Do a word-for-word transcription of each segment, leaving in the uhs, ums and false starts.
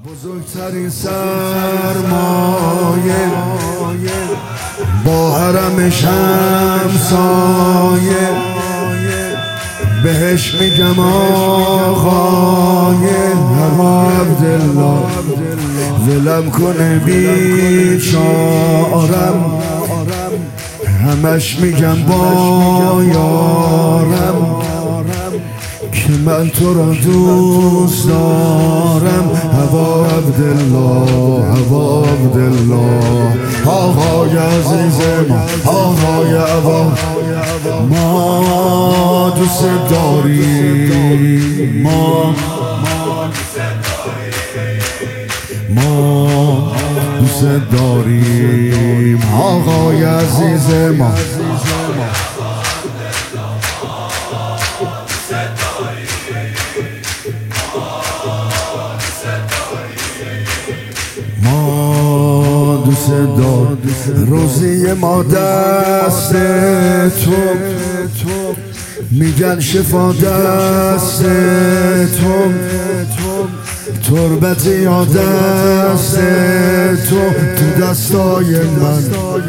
بزرگترین سرمایه با حرمش همسایه، بهش میگم آقای هوا عبدالله، ولم کنه بیچارم، همش میگم با یارم که من تو را دوست دارم. هوا عبدالله، هوا عبدالله، آقای عزیز ما، آقای هوا، ما دوست داریم، ما ما دوست داریم آقای عزیز ما. ما دوست دار روزی ما دست تو، میگن شفا دست تو، تربتی یا دست تو، تو دستای من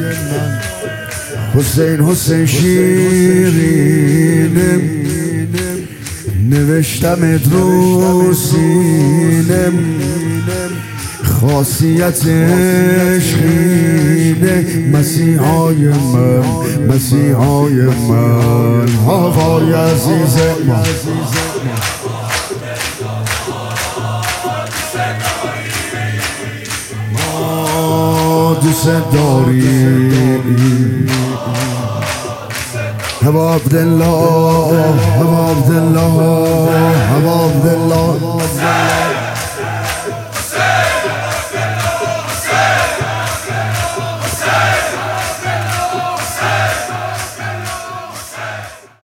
حسین حسین شیرینم، نوشتم رو سینم، خاصیت عشقینه، مسیحای من، مسیحای من، آقای عزیز ما. ما دوست داریم هوا عبدالله، هوا عبدالله، هوا عبدالله.